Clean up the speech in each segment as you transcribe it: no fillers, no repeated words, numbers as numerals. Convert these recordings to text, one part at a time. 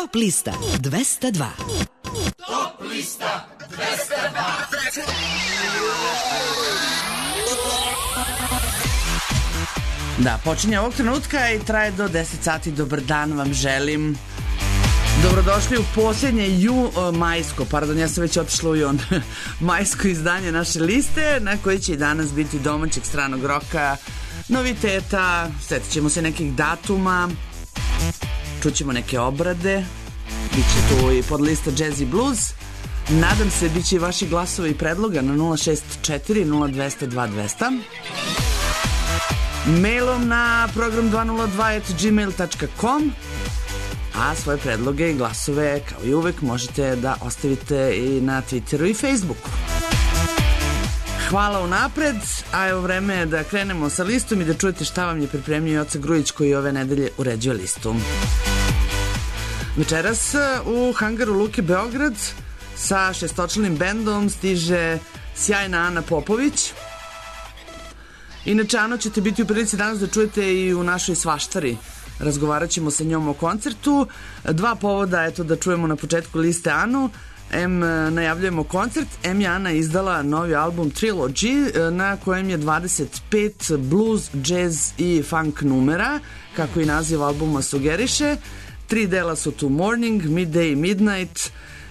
Top lista 202. Top lista 202. Da, počinje ovog trenutka i traje do 10 sati. Dobar dan vam želim. Dobrodošli u posljednje ja sam već otišla u jun majsko izdanje naše liste, na koji će i danas biti domaćeg stranog roka, noviteta, sjetit ćemo se nekih datuma, čućemo neke obrade, bit će tu i podlista Jazz i Blues. Nadam se bit će i vaši glasovi i predloga na 064 0200 2200, mailom na program202@gmail.com, a svoje predloge i glasove kao i uvek možete da ostavite i na Twitteru i Facebooku. Hvala unapred, a evo vreme je da krenemo sa listom i da čujete šta vam je pripremio Joca Grujić, koji ove nedelje uređuje listu. Večeras u hangaru Luke Beograd sa šestočlanim bendom stiže sjajna Ana Popović. Inače, Ano ćete biti u prilici danas da čujete i u našoj svaštari. Razgovarat ćemo sa njom o koncertu. Dva povoda, eto, da čujemo na početku liste Anu. Najavljujemo koncert, je Ana izdala novi album Trilogy, na kojem je 25 blues, jazz i funk numera, kako i naziv albuma sugeriše. 3 dela su tu Morning, Midday i Midnight,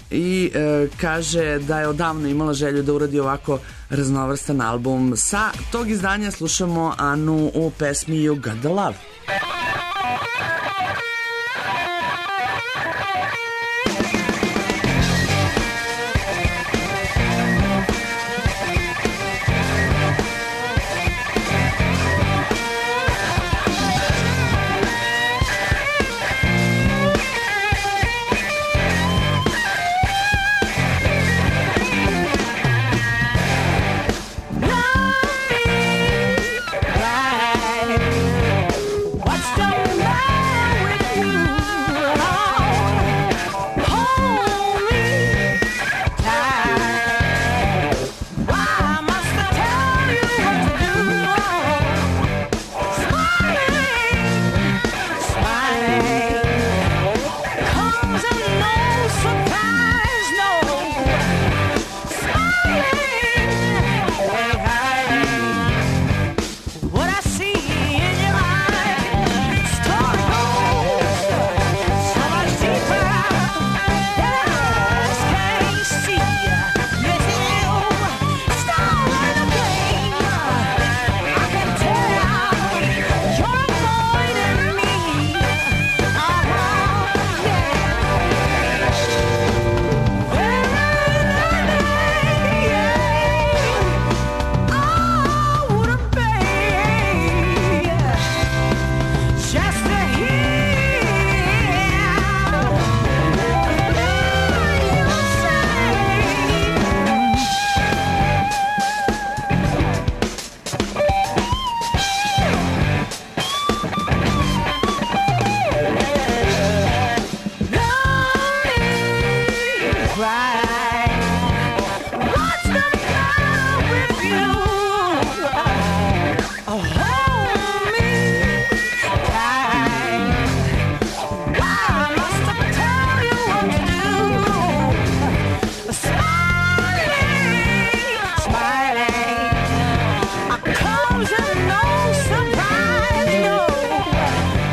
i kaže da je odavno imala želju da uradi ovako raznovrstan album. Sa tog izdanja slušamo Anu u pesmi You Got The Love.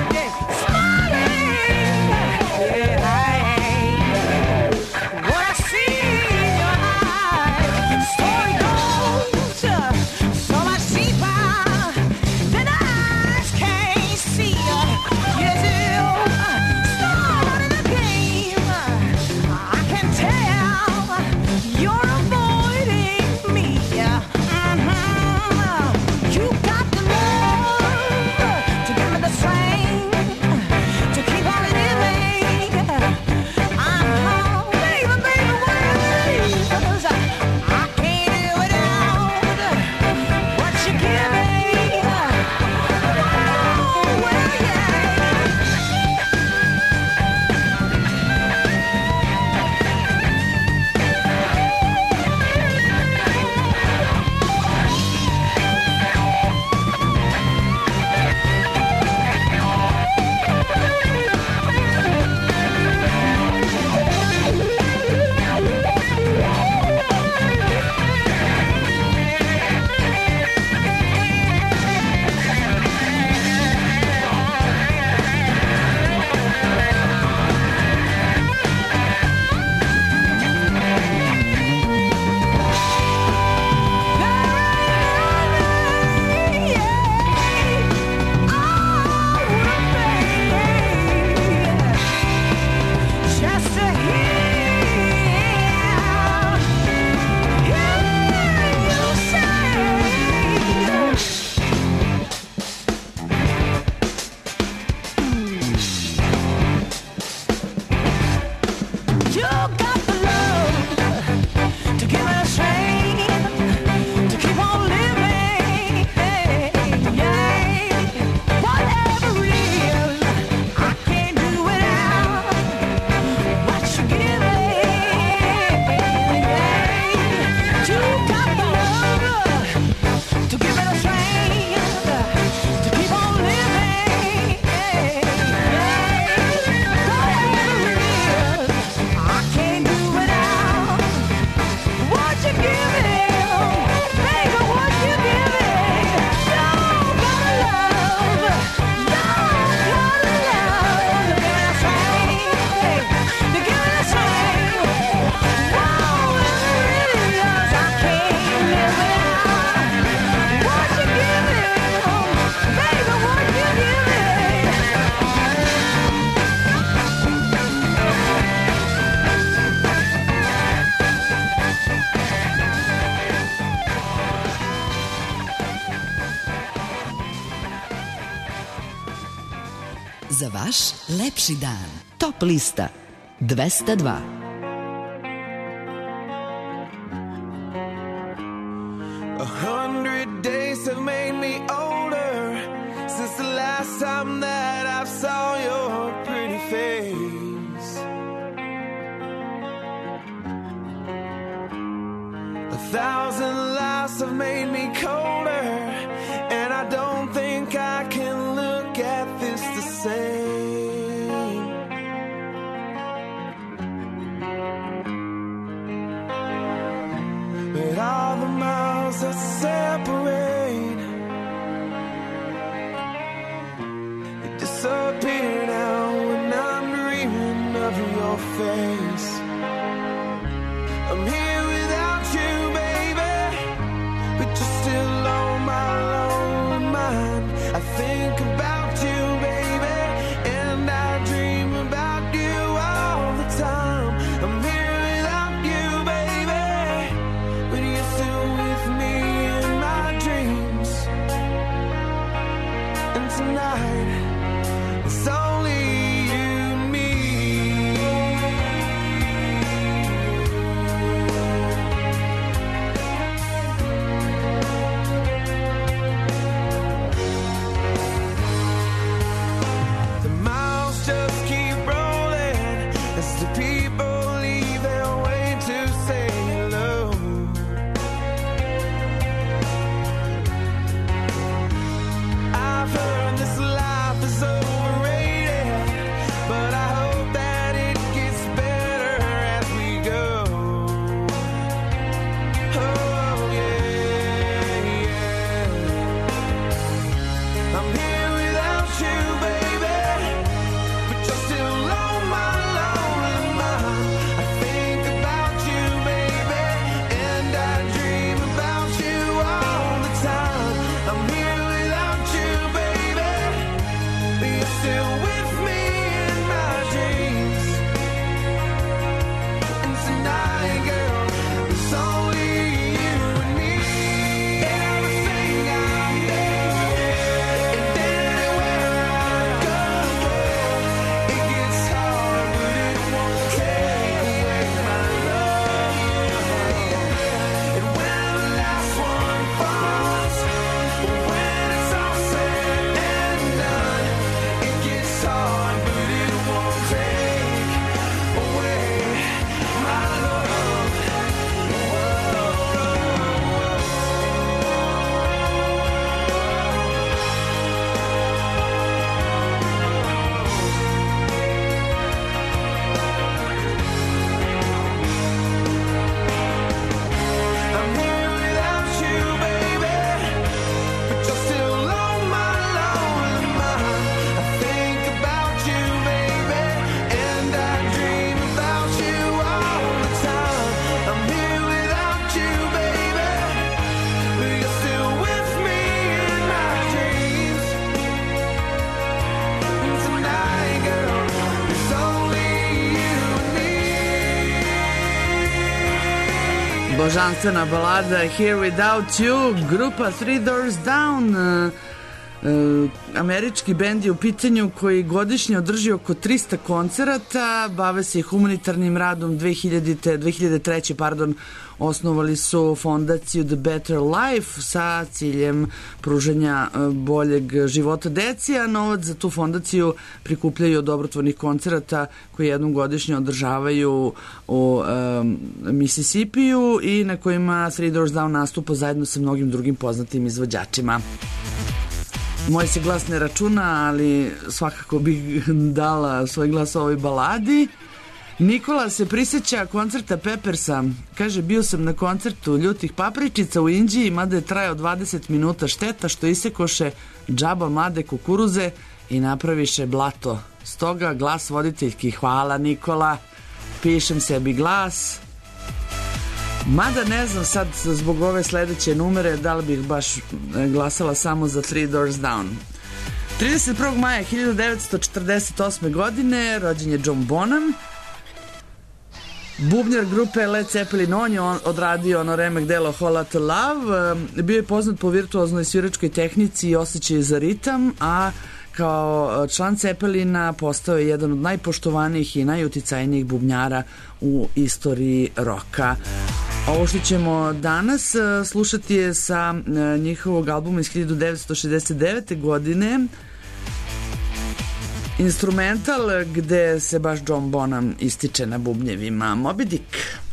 What I see vaš lepši dan. Top lista 202. Days have made me older since the last time that I saw your pretty face. 1,000 lives have made me colder, and I don't think I can look at this the same. But all the miles that separate, they disappear now when I'm dreaming of your face. I'm here without you, baby, but you're still on my lonely mind. I think about you, baby, and I dream about you all the time. I'm here without you, baby, but you're still with me in my dreams. And tonight, it's only you and me. The miles just keep rolling as the people leave their way to say hello. I've heard this life is overrated, but I hope that it gets better as we go. Oh yeah, yeah. I'm here without you, baby, but you're still on my lonely mind. I think about you, baby, and I dream about you all the time. I'm here without you, baby, but you're still with me in my dreams. And tonight, girl, it's only you and me. Everything I do, and anywhere I go, it gets hard, but it won't take away my love. And when the last one falls, when it's all said and done, it gets hard, but it won't take away my love. I'm here without you, baby, but you're still on my lonely mind. I think about you, baby, and I dream about you all the time. I'm here without you, baby, but you're still with me in my dreams. And tonight, girl, it's only you and me. Božanstvena balada Here Without You, grupa Three Doors Down. Američki bend je u pitanju koji godišnje održi oko 300 koncerata, bave se i humanitarnim radom. 2003. Osnovali su fondaciju The Better Life sa ciljem pružanja boljeg života deci, a novac za tu fondaciju prikupljaju od dobrotvornih koncerata koji jednom godišnje održavaju u Mississipiju i na kojima Three Doors Down nastupa zajedno sa mnogim drugim poznatim izvođačima. Moj se glas ne računa, ali svakako bih dala svoj glas ovoj baladi. Nikola se prisjeća koncerta Peppersa. Kaže, bio sam na koncertu Ljutih papričica u Inđiji, mada je trajao 20 minuta. Šteta što isekoše džaba mlade kukuruze i napraviše blato. Stoga glas voditeljki. Hvala, Nikola. Pišem sebi glas. Mada ne znam sad zbog ove sledeće numere da li bih baš glasala samo za Three Doors Down. 31. maja 1948. godine rođen je John Bonham, bubnjar grupe Led Zeppelin. On je odradio ono remek delo Whole Lotta Love. Bio je poznat po virtuoznoj sviračkoj tehnici i osjećaju za ritam, a kao član Cepelina postao je jedan od najpoštovanijih i najuticajnijih bubnjara u istoriji roka. Ovo što ćemo danas slušati je sa njihovog albuma iz 1969. godine, instrumental gde se baš John Bonham ističe na bubnjevima. Moby Dick.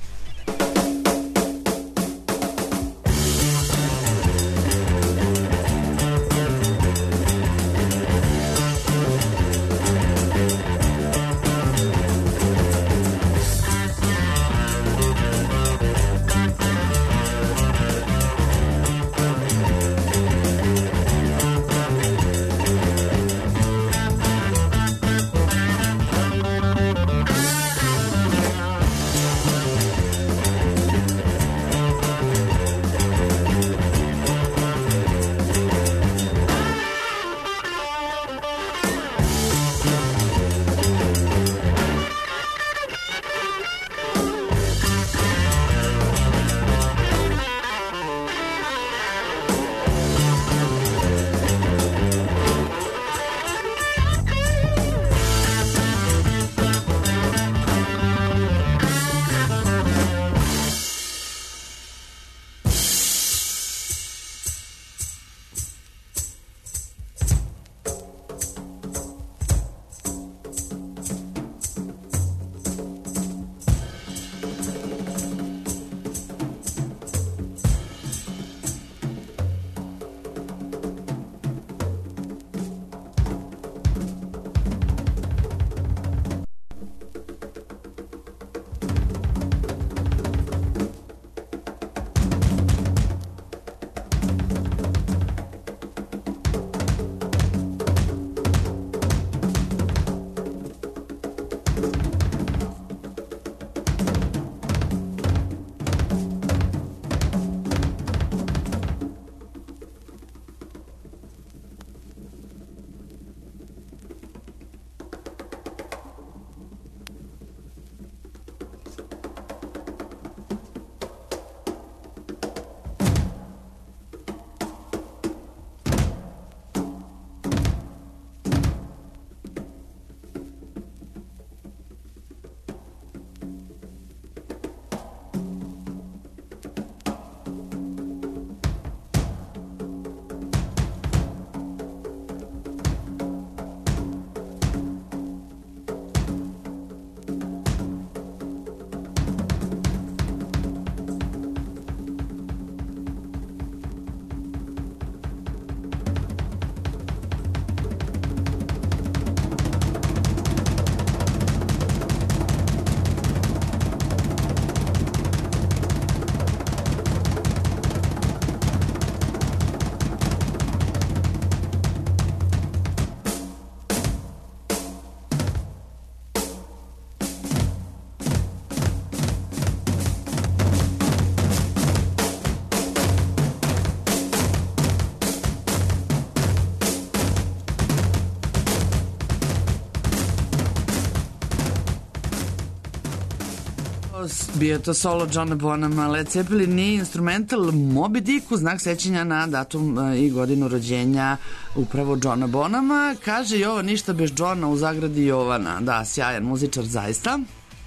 Bio to solo Johna Bonhama. Led Zeppelin nije instrumental. Moby Dick u znak sećanja na datum i godinu rođenja upravo Johna Bonhama. Kaže Jovan ništa bez Johna u zagradi Jovana. Da, sjajan muzičar zaista.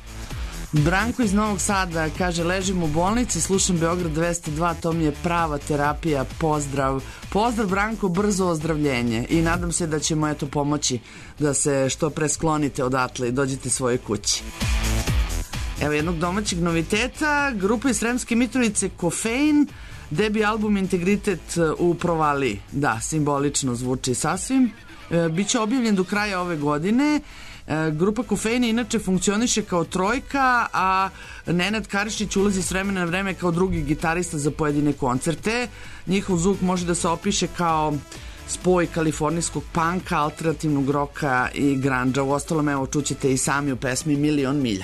Branko iz Novog Sada kaže ležim u bolnici, slušam Beograd 202, to mi je prava terapija, pozdrav. Pozdrav Branko, brzo ozdravljenje i nadam se da ćemo eto pomoći da se što pre sklonite odatle i dođete svoje kući. Evo jednog domaćeg noviteta, grupa iz Sremske Mitrovice Kofein, debi album Integritet u provaliji. Da, simbolično zvuči sasvim. Biće objavljen do kraja ove godine. Grupa Kofein inače funkcioniše kao trojka, a Nenad Karišić ulazi s vremena na vreme kao drugi gitarista za pojedine koncerte. Njihov zvuk može da se opiše kao spoj kalifornijskog panka, alternativnog roka i grandža. U ostalom, evo, čućete i sami u pesmi Milion milja.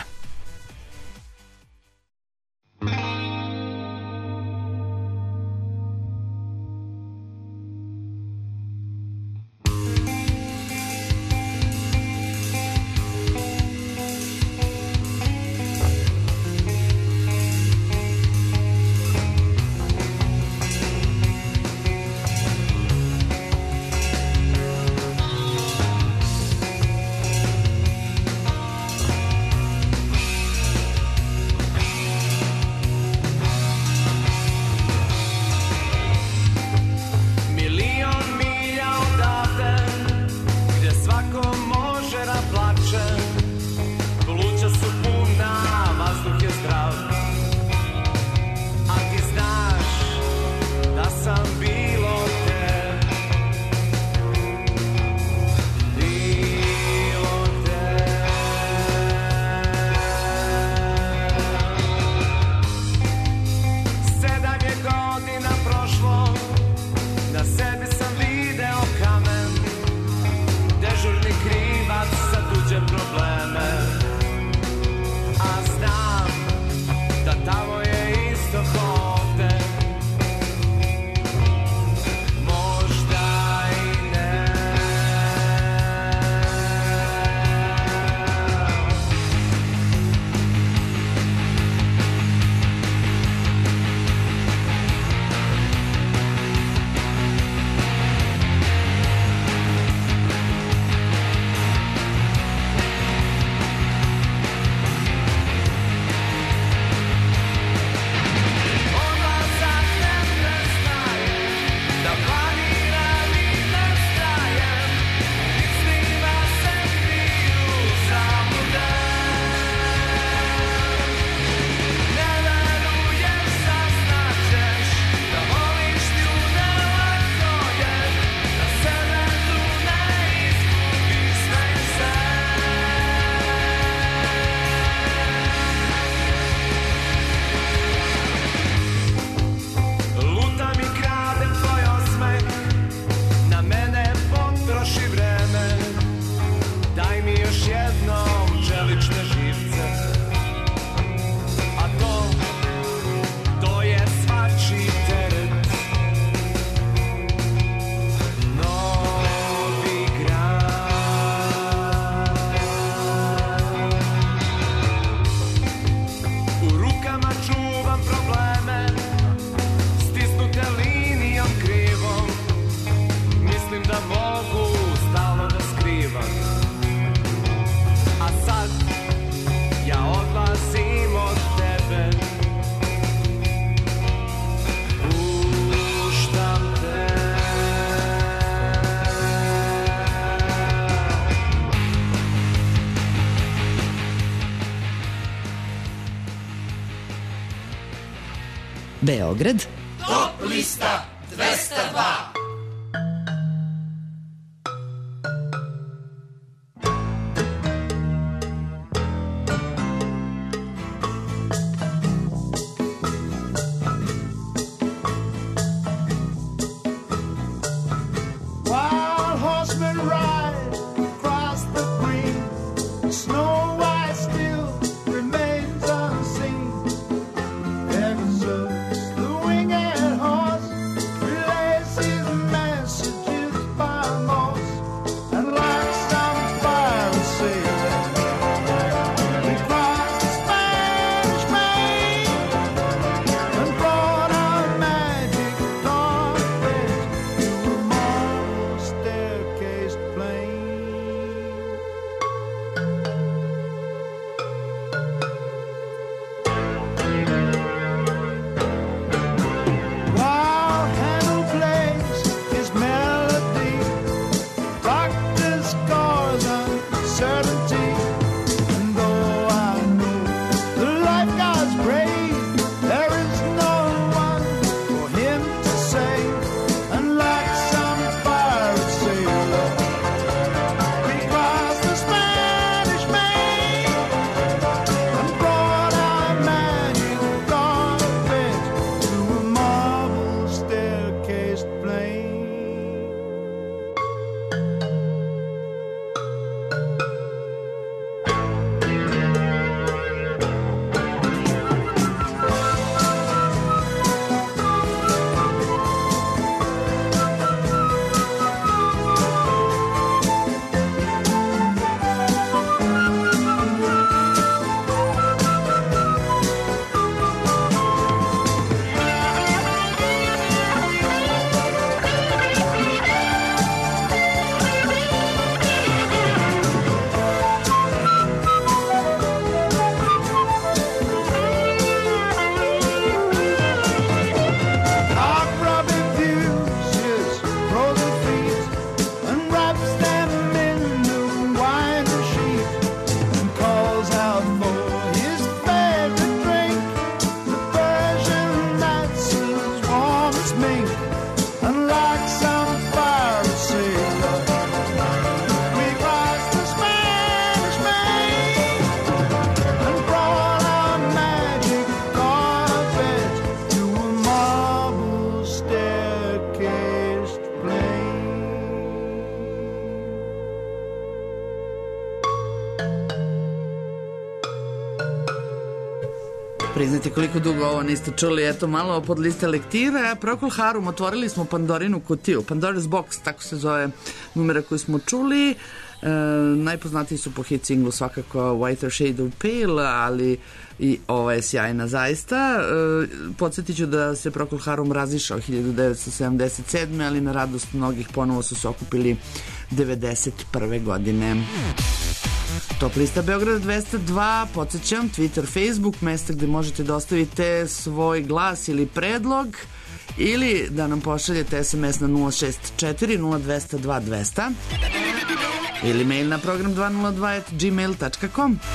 Beograd, Top lista 202. Wild horsemen ride across the green. Snow White still remains unseen. Pegasus, the winged horse, relays his messages by Morse. And like some pirate sailor, he crossed the Spanish Main and brought our magic dark bed to a marble staircased plain. While Handel plays his melody, doctor scores uncertainty. And though I know the life God's brave, there is no one for him to save. And like some pirate sailor, we crossed the Spanish Main and brought our magic carpet to a marble staircased plain. Dark Robin views his frozen feet and wraps them in the winding sheet and calls out for his favorite drink, the Persian that's as warm as mink. And like some pirate sailor, we crossed the Spanish Main and brought our magic carpet to a marble staircased plain. Priznajte koliko dugo ovo niste čuli, eto malo pod liste lektire. Procol Harum, otvorili smo Pandorinu kutiju, Pandora's Box, tako se zove numera koju smo čuli. Najpoznatiji su po hit singlu svakako Whiter Shade of Pale, ali i ova je sjajna zaista. Podsjetit ću da se Procol Harum razišao 1977. ali na radost mnogih ponovo su se okupili 91. godine. Top lista Beograd 202, podsjećam, Twitter, Facebook, mesta gde možete da ostavite svoj glas ili predlog ili da nam pošaljete SMS na 064 0202 200 ili mail na program202@gmail.com.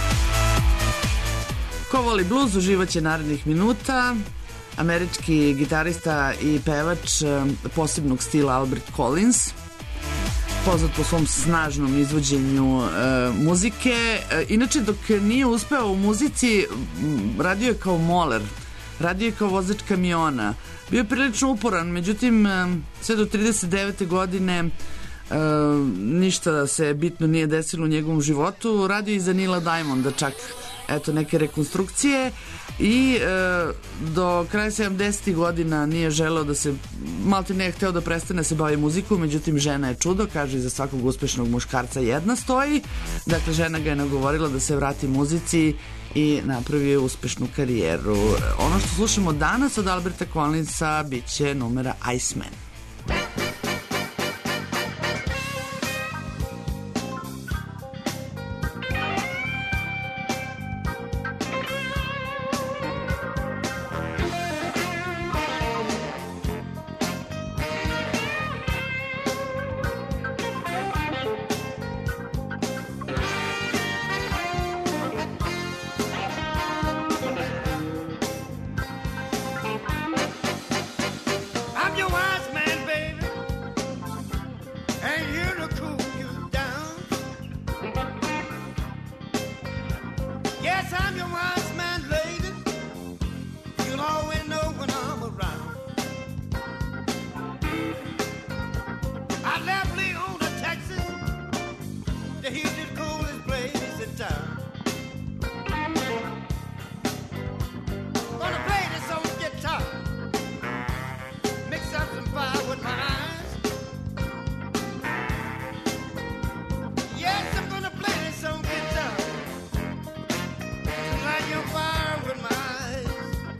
Ko voli bluz uživaće narednih minuta. Američki gitarista i pevač posebnog stila Albert Collins, poznat po svom snažnom izvođenju muzike. Inače, dok nije uspeo u muzici, radio je kao moler, radio je kao vozač kamiona. Bio je prilično uporan, međutim, sve do 39. godine ništa se bitno nije desilo u njegovom životu. Radio i za Neila Diamonda čak, eto, neke rekonstrukcije i do kraja 70. godina nije želeo da se, malte ne je hteo da prestane se bavi muzikom, međutim žena je čudo, kaže iza svakog uspešnog muškarca jedna stoji, dakle žena ga je nagovorila da se vrati muzici i napravio je uspešnu karijeru. Ono što slušamo danas od Alberta Collinsa bit će numera Iceman. I'm your wise man, lady. You'll always know when I'm around. I left Leona, Texas, the heatest, coolest place in town. Gonna play this on guitar, mix up some fire with my eyes. Yes, I'm gonna play this on guitar, light your fire with my eyes.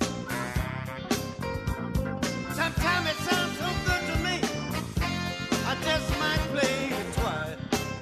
Sometimes it sounds so good to me, I just might play it twice.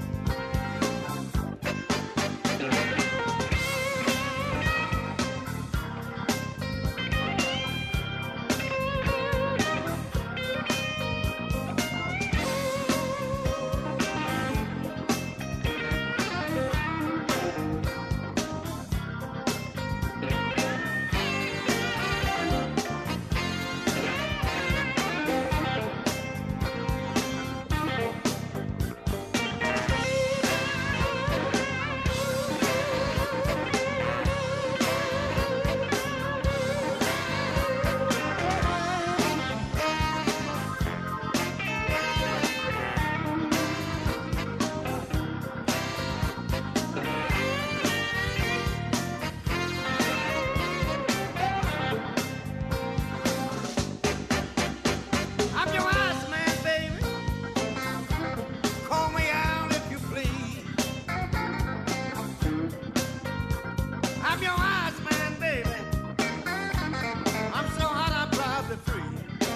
I'm your wise man, baby. Call me out if you please. I'm your wise man, baby. I'm so hot I'm probably free.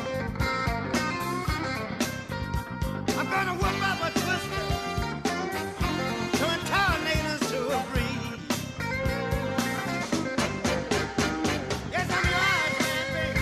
I'm gonna whip up a twister, turn tornadoes to a breeze. Yes, I'm your wise man, baby.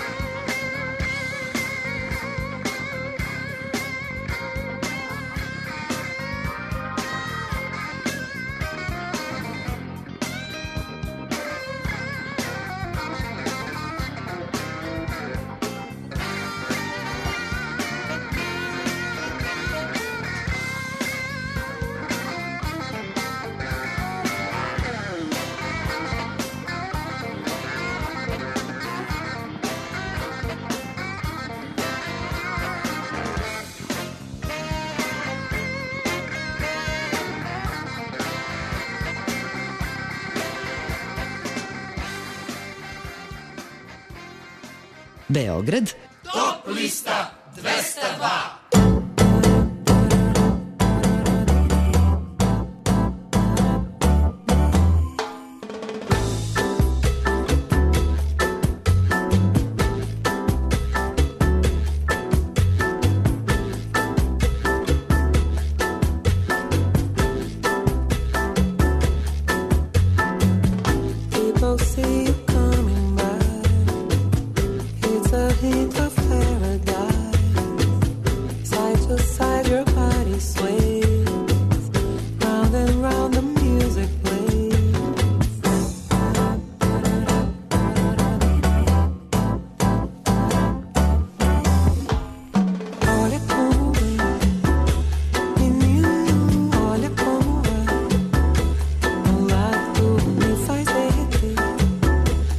Beograd, Top lista 202. People see you coming by. It's a hint of paradise. Side to side, your body sways. Round and round, the music plays. Olha como vem, menino, olha como vai. Um lado me faz derreter.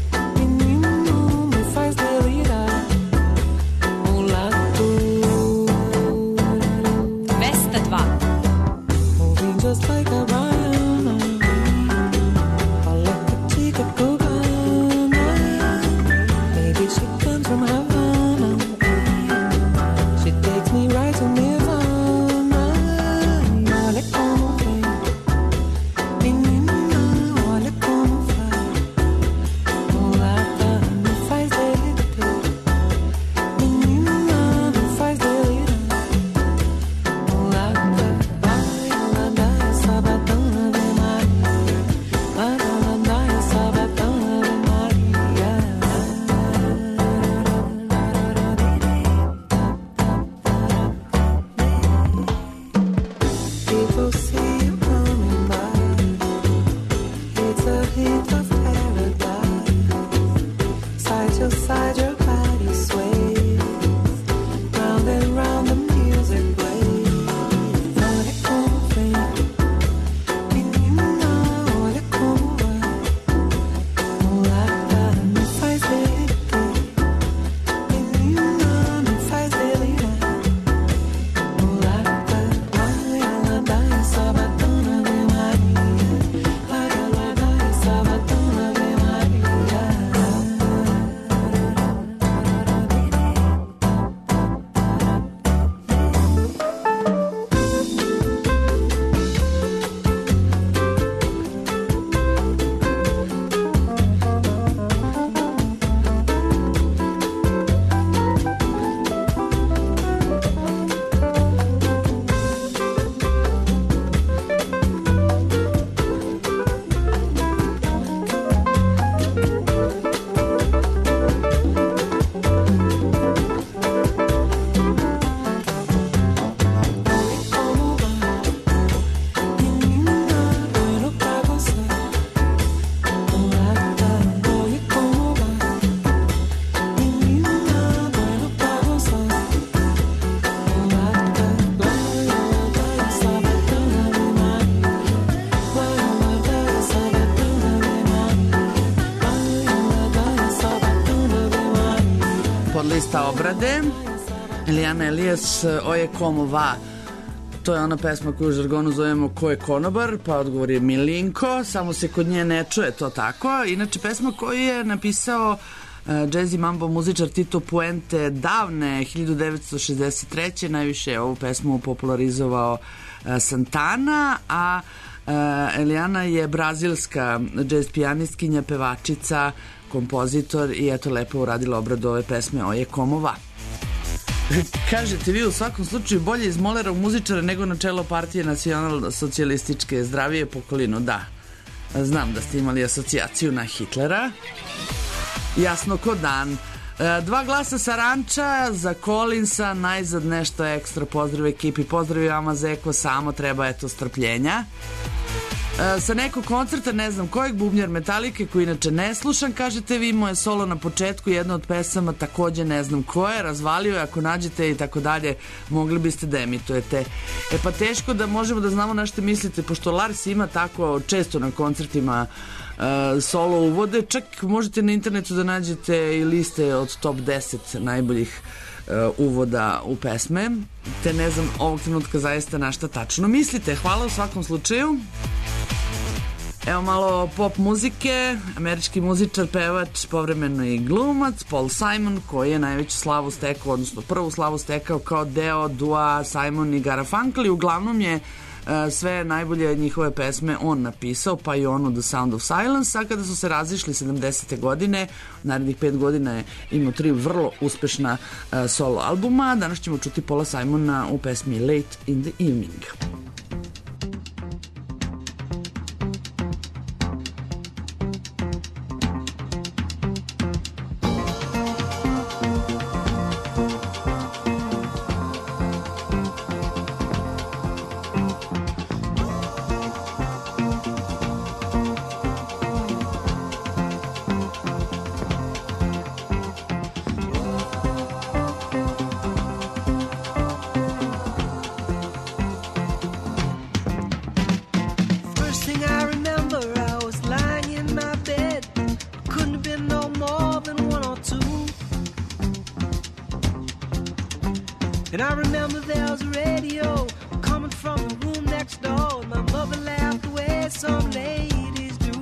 lista obrade. Elijana Elias, Oje komo va. To je ona pesma koju u žargonu zovemo Ko je konobar, pa odgovor je Milinko, samo se kod nje ne čuje to tako. Inače, pesma koju je napisao jazz i mambo muzičar Tito Puente davne 1963. Najviše je ovu pesmu popularizovao Santana, a Elijana je brazilska jazz pijanistkinja, pevačica, kompozitor i eto lepo uradila obradu ove pesme Oje komo va. Kažete vi u svakom slučaju bolje iz Molera u muzičara nego na čelo partije nacional-socijalističke, zdravije pokolino, da. Znam da ste imali asocijaciju na Hitlera. Jasno ko dan. 2 glasa sa Ranča, za Collinsa, najzad nešto ekstra, pozdrav ekipi, pozdrav vama za Eko, samo treba eto strpljenja. Sa nekog koncerta, ne znam kojeg, bubnjar Metalike, koji inače ne slušam, kažete vi, moje solo na početku, jedna od pesama, takođe ne znam ko je, razvalio je, ako nađete i tako dalje, mogli biste da emitujete. Pa teško da možemo da znamo na što mislite, pošto Lars ima tako često na koncertima solo uvode, čak možete na internetu da nađete i liste od top 10 najboljih uvoda u pesme, te ne znam ovog trenutka zaista na šta tačno mislite. Hvala u svakom slučaju. Evo malo pop muzike, američki muzičar, pevač, povremeno i glumac, Paul Simon, koji je najveću slavu stekao, odnosno prvu slavu stekao kao deo dua Simon i Garfunkel, i uglavnom je sve najbolje njihove pesme on napisao, pa i onu The Sound of Silence, a kada su se razišli 70. godine, narednih 5 godina je imao 3 vrlo uspešna solo albuma. Danas ćemo čuti Paula Simona u pesmi Late in the Evening. And I remember there was a radio coming from the room next door. And my mother laughed the way some ladies do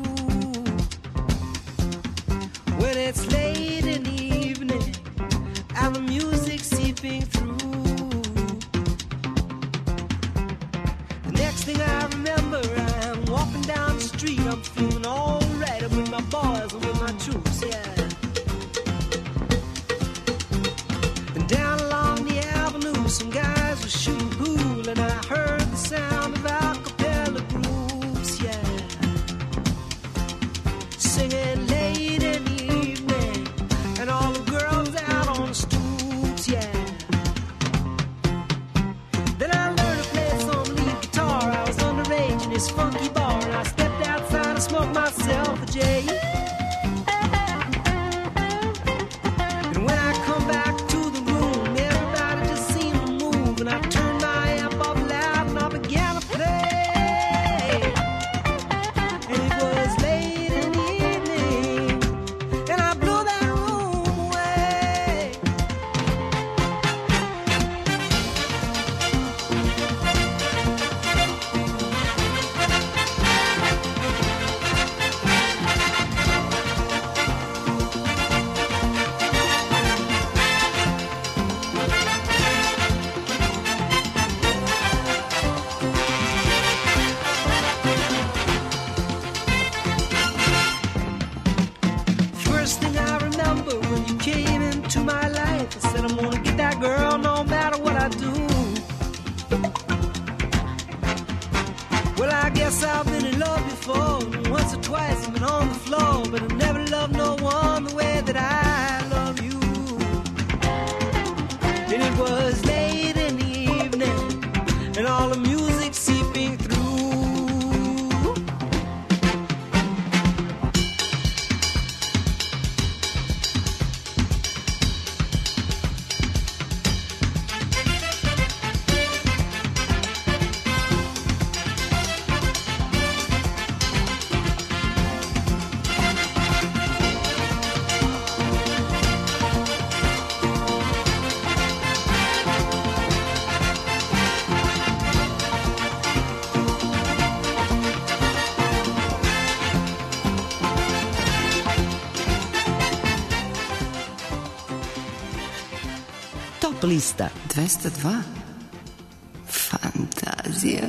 when it's late in the evening and the music seeping through. The next thing I remember, I'm walking down the street. I'm feeling all right. I'm with my boys and with my troops, yeah. Down along the avenue, some guys were shooting pool, and I heard the sound of a cappella groups, yeah, singing late in the evening, and all the girls out on the stoops, yeah. Then I learned to play some lead guitar. I was underage in this funky bar, and I stepped outside and smoked myself a J. And when I come back to the room, everybody just seemed to move, and I turned my amp up loud and I began to play. And it was late in the evening, and I blew that room away. First thing I remember when you came into my life, I said I'm gonna get that girl no matter what I do. Well, I guess I've been in love before. Once or twice I've been on the floor, but I've never loved no one the way that I love you. And it was late in the evening, and all the music seeping through. Top lista. 202. Fantazija.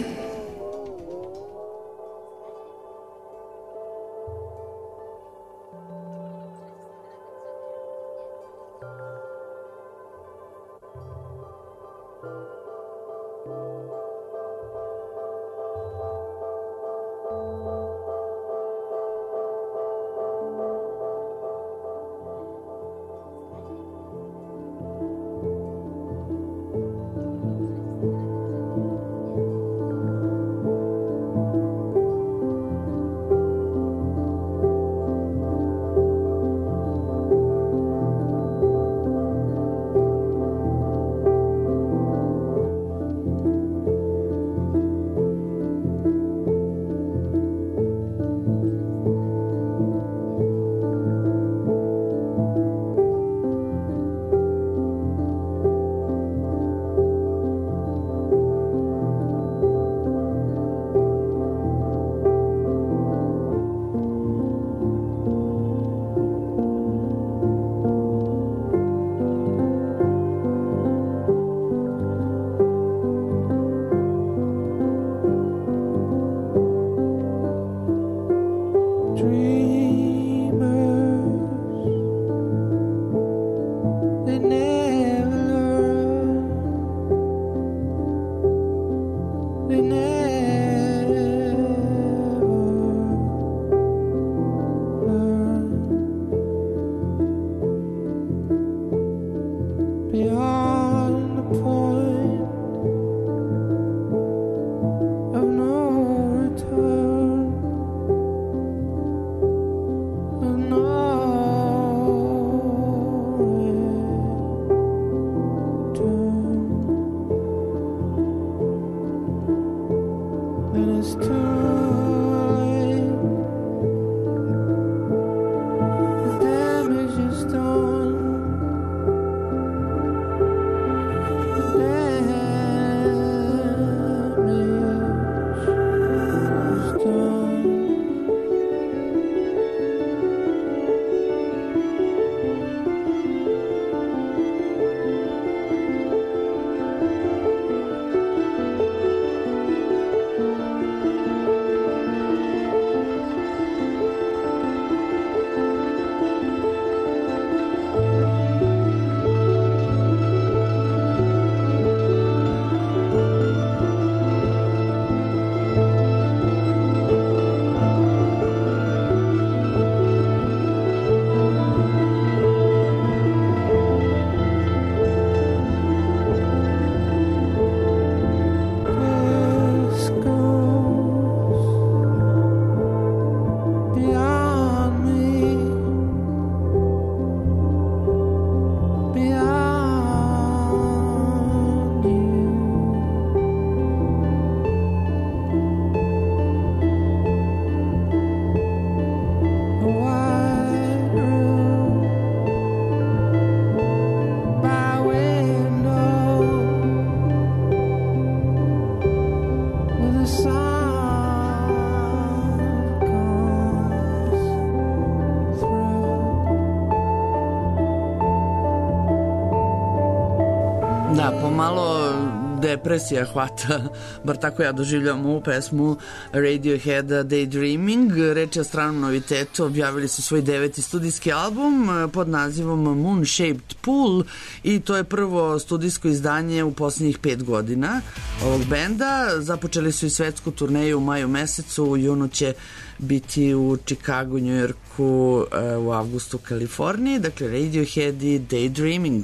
Da, pomalo depresija hvata, bar tako ja doživljavam ovu pesmu Radiohead Daydreaming. Reč je o stranom novitetu, objavili su svoj 9. studijski album pod nazivom Moon Shaped Pool i to je prvo studijsko izdanje u posljednjih 5 godina ovog benda. Započeli su i svetsku turneju u maju mesecu, u junu će biti u Chicagu, New Yorku, u avgustu u Kaliforniji. Dakle, Radiohead i Daydreaming.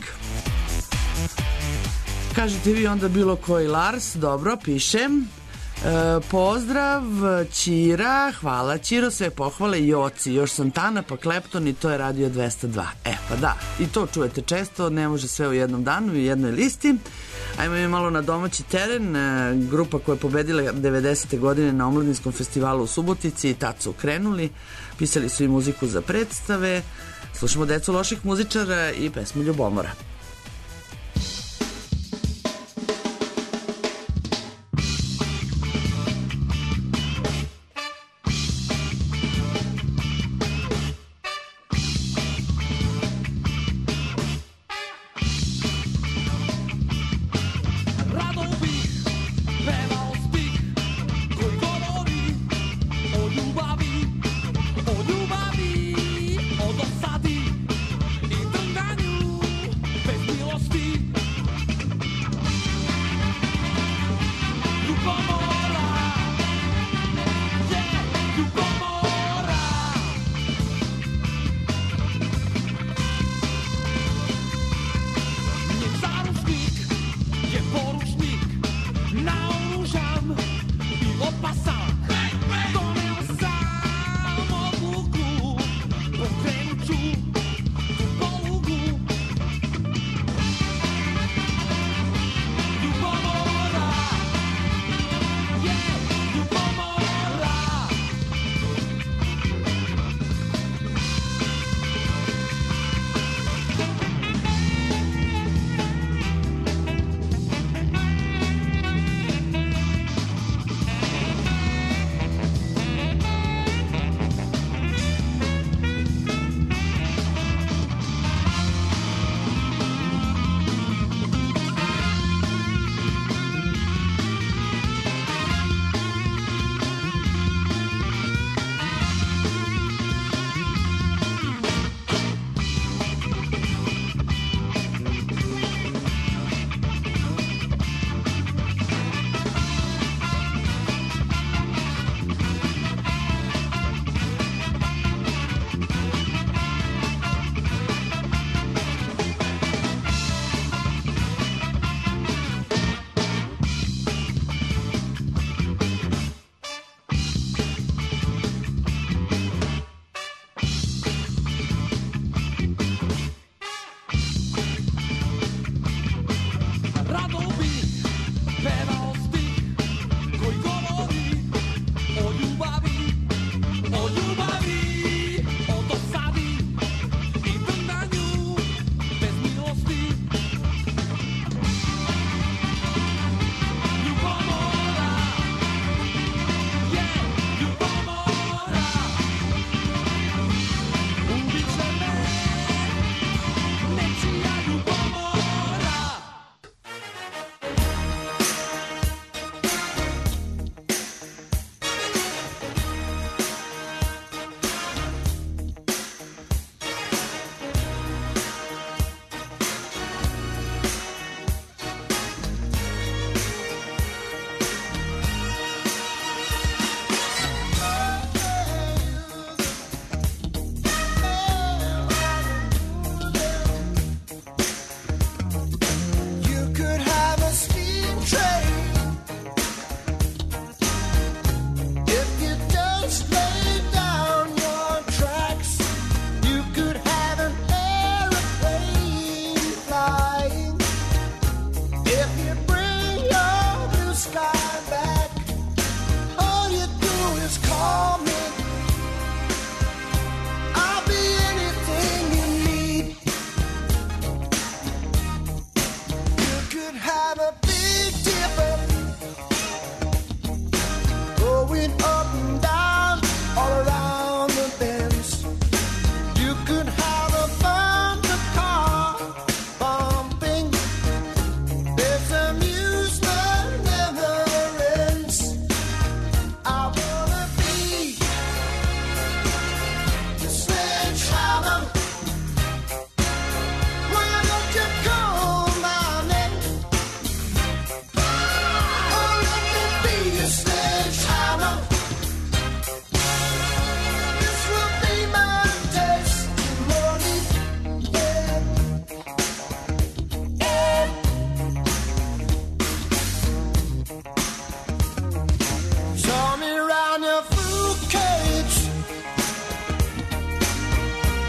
Kažete vi onda bilo koji Lars, dobro, pišem. Pozdrav, Ćira, hvala Ćiro, sve pohvale, Joci, još Santana, pa Klepton i to je Radio 202. Pa da, i to čujete često, ne može sve u jednom danu i u jednoj listi. Ajmo mi malo na domaći teren, grupa koja je pobedila 90. godine na Omladinskom festivalu u Subotici i tad su krenuli, pisali su i muziku za predstave, slušamo Decu loših muzičara i pesmu Ljubomora.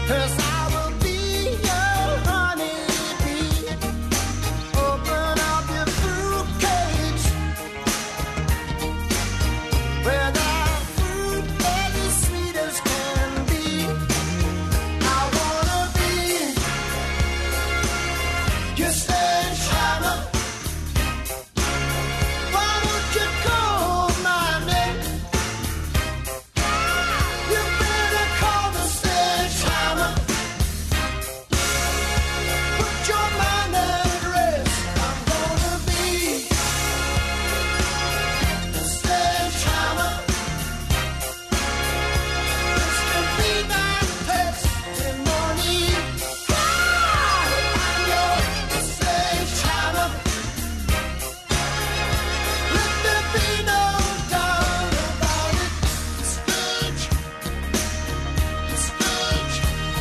'cause I will be your honeybee. Open up your fruit cage where the fruit is as sweet as can be. I wanna be your sledgehammer. Why would you call my name? You better call the sledgehammer. Put your mind at rest. I'm gonna be the sledgehammer. This can be my testimony. I'm your sledgehammer. Let there be no doubt about it. Sledge, sledge,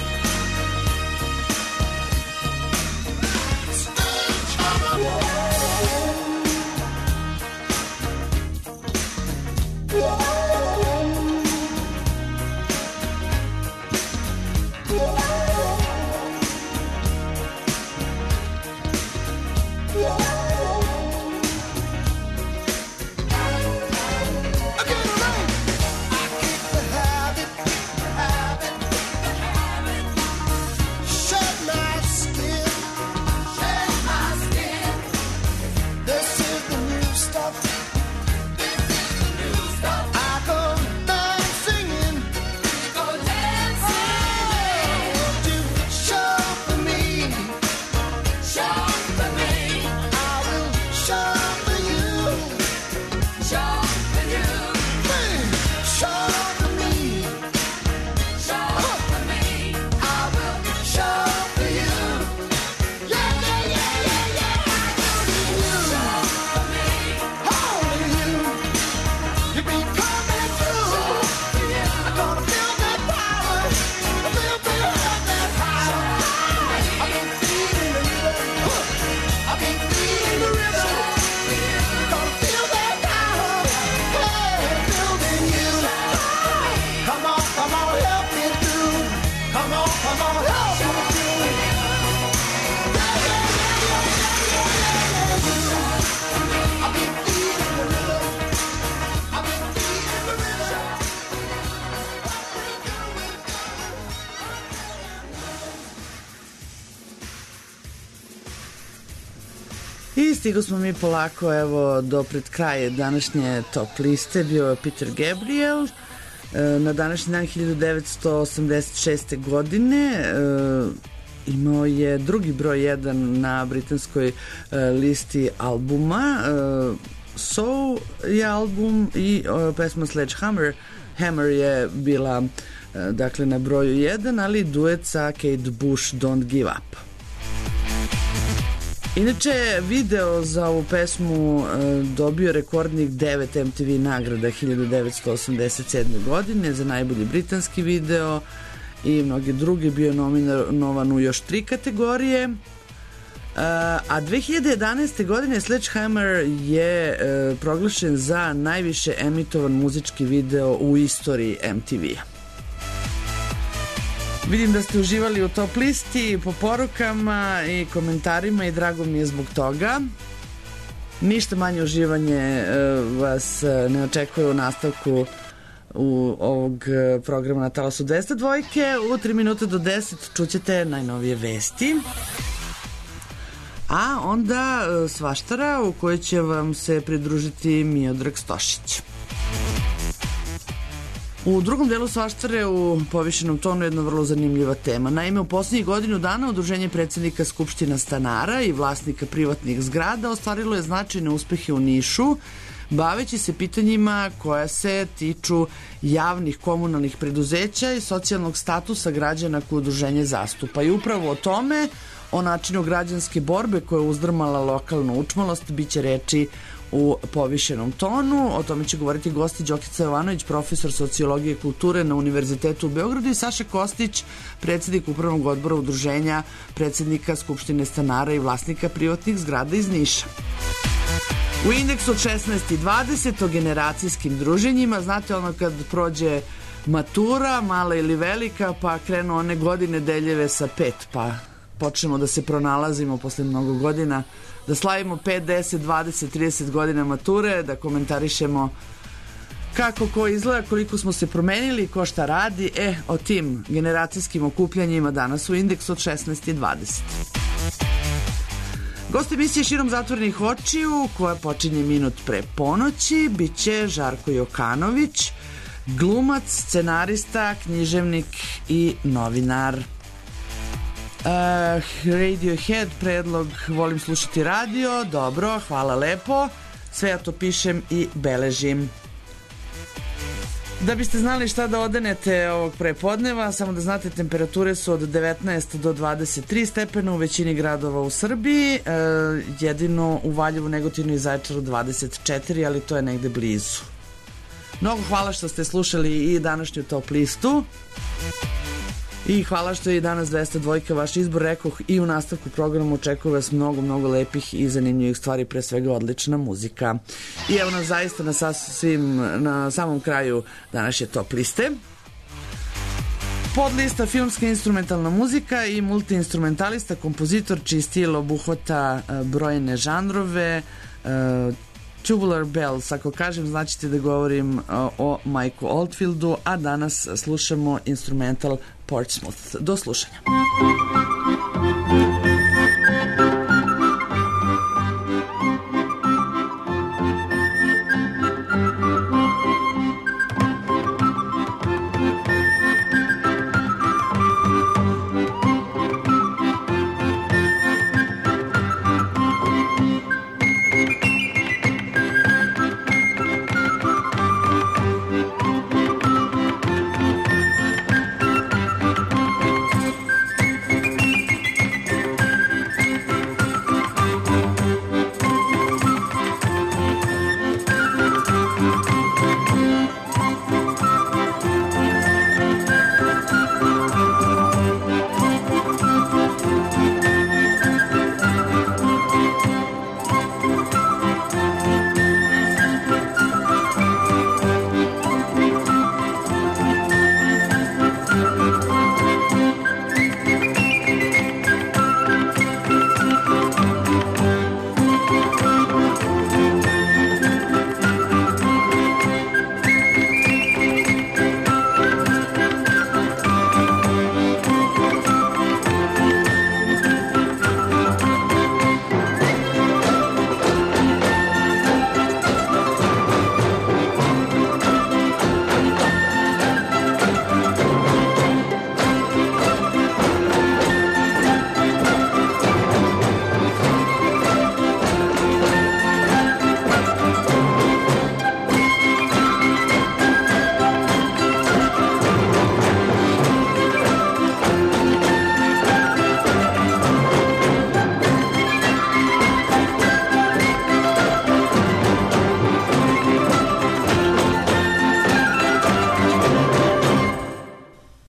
shed my skin. This is the new stuff. I go down singing. Oh, do show for me. I will show for you. Show for me. I will show for you. Yeah, yeah, yeah, yeah, yeah. Holding you. You be coming through. I'm gonna feel that power. I feel that power. I've been feeling the rhythm. I've been feeling the rhythm. Gonna feel that power. Hey, building you. Come on, help me through. Come on, help me through. I've been feeling the rhythm. I've been feeling the rhythm. I stigo smo mi polako evo do pred kraje današnje top liste. Bio je Peter Gabriel na današnji dan 1986. godine. Imao je drugi broj 1 na britanskoj listi albuma. Soul je album i pesma Sledgehammer je bila dakle na broju 1, ali duet sa Kate Bush, Don't Give Up. Inače, video za ovu pesmu dobio rekordnih 9 MTV nagrada 1987. godine za najbolji britanski video i mnogi drugi. Bio je nominovan u još 3 kategorije. A 2011. godine Sledgehammer je proglašen za najviše emitovan muzički video u istoriji MTV-a. Vidim da ste uživali u top listi po porukama i komentarima i drago mi je zbog toga. Ništa manje uživanje vas ne očekuje u nastavku ovog programa na Talasu 202. U 3 minuta do 10 čućete najnovije vesti. A onda svaštara u kojoj će vam se pridružiti Miodrag Stošić. U drugom delu svaštare u povišenom tonu jedna vrlo zanimljiva tema. Naime, u poslednjih godinu dana Udruženje predsednika Skupština stanara i vlasnika privatnih zgrada ostvarilo je značajne uspehe u Nišu, baveći se pitanjima koja se tiču javnih komunalnih preduzeća i socijalnog statusa građana koje udruženje zastupa. I upravo o tome, o načinu građanske borbe koja je uzdrmala lokalnu učmalost, bit će reči u povišenom tonu. O tome će govoriti gosti Đokica Jovanović, profesor sociologije i kulture na Univerzitetu u Beogradu, i Saša Kostić, predsednik upravnog odbora udruženja predsednika Skupštine stanara i vlasnika privatnih zgrada iz Niša. U indeksu od 16 i 20 o generacijskim druženjima, znate ono kad prođe matura, mala ili velika, pa krenu one godine deljeve sa 5, pa počnemo da se pronalazimo posle mnogo godina, da slavimo 5, 10, 20, 30 godina mature, da komentarišemo kako ko izgleda, koliko smo se promenili, ko šta radi. O tim generacijskim okupljanjima danas u Indeksu od 16:20. Gost emisije Širom zatvorenih očiju, koja počinje minut pre ponoći, biće Žarko Jokanović, glumac, scenarista, književnik i novinar. Radiohead, predlog volim slušati radio, dobro, hvala lepo, sve ja to pišem i beležim. Da biste znali šta da odenete ovog prepodneva, samo da znate, temperature su od 19 do 23 stepena u većini gradova u Srbiji, jedino u Valjevu, Negotinu i Zaječaru 24, ali to je negde blizu. Mnogo hvala što ste slušali i današnju top listu i hvala što je i danas 202 vaš izbor. Rekoh, i u nastavku programa očekuju vas mnogo lepih i zanimljivih stvari, pre svega odlična muzika. I evo nas zaista na samom kraju današnje top liste. Podlista filmska instrumentalna muzika i multiinstrumentalista, kompozitor čiji stil obuhvata brojne žanrove. Tubular Bells, ako kažem, značite da govorim o Mike'u Oldfieldu, a danas slušamo instrumental Portsmouth. Do slušanja.